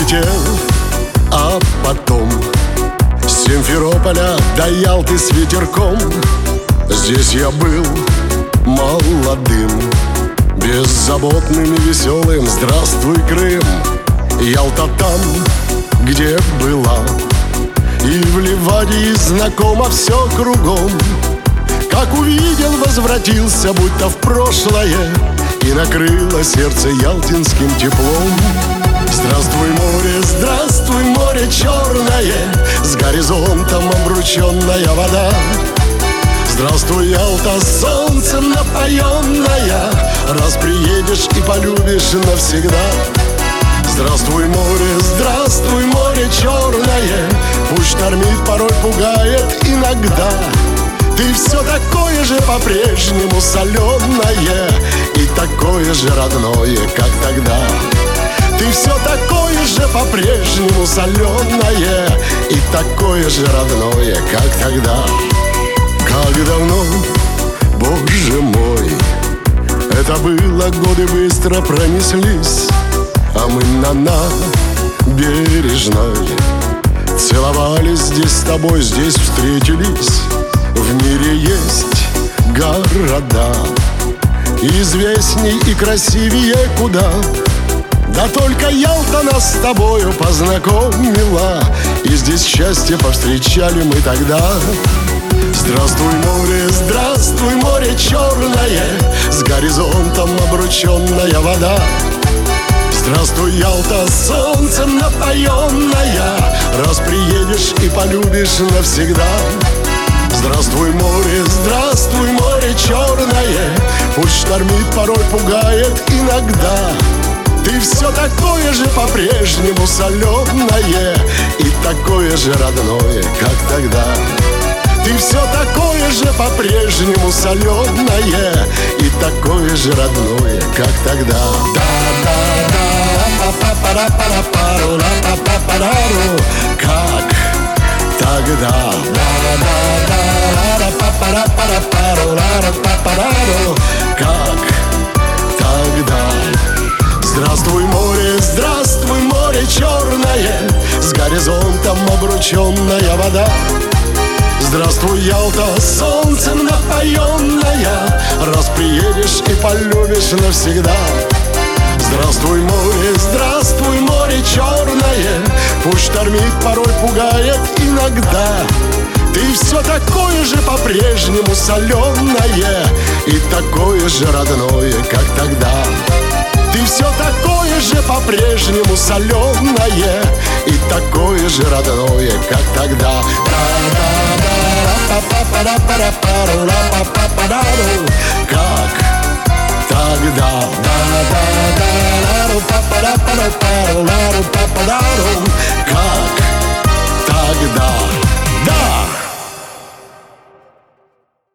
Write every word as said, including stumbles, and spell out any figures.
летел, а потом с Симферополя до Ялты с ветерком. Здесь я был молодым, беззаботным и веселым. Здравствуй, Крым, Ялта там, где была, и в Ливадии знакомо все кругом. Как увидел, возвратился, будто в прошлое, и накрыло сердце ялтинским теплом. Здравствуй, море, здравствуй, море черное, с горизонтом обрученная вода. Здравствуй, Ялта, солнцем напоенная, раз приедешь и полюбишь навсегда. Здравствуй, море, здравствуй, море черное, пусть штормит, порой пугает иногда. Ты все такое же по-прежнему соленое и такое же родное, как тогда. Ты все такое же по-прежнему соленое и такое же родное, как тогда. Как давно, Боже мой, это было, годы быстро пронеслись, а мы на набережной целовались здесь с тобой, здесь встретились. В мире есть города известней и красивее куда, да только Ялта нас с тобою познакомила, и здесь счастье повстречали мы тогда. Здравствуй, море, здравствуй, море черное, с горизонтом обрученная вода. Здравствуй, Ялта, солнцем напоенная, раз приедешь и полюбишь навсегда. Здравствуй, море, здравствуй, море черное, пусть штормит, порой пугает иногда. Ты все такое же по-прежнему соленое и такое же родное, как тогда. Ты все такое же по-прежнему соленое и такое же родное, как тогда. Как тогда. Как тогда. Здравствуй, море, здравствуй, море черное, с горизонтом обрученная вода. Здравствуй, Ялта, солнцем напоенная, раз приедешь и полюбишь навсегда. Здравствуй, море, здравствуй, море черное, пусть штормит, порой пугает иногда. Ты все такое же по-прежнему соленое и такое же родное, как тогда. Ты все такое же по-прежнему соленое и такое же родное, как тогда. Как тогда.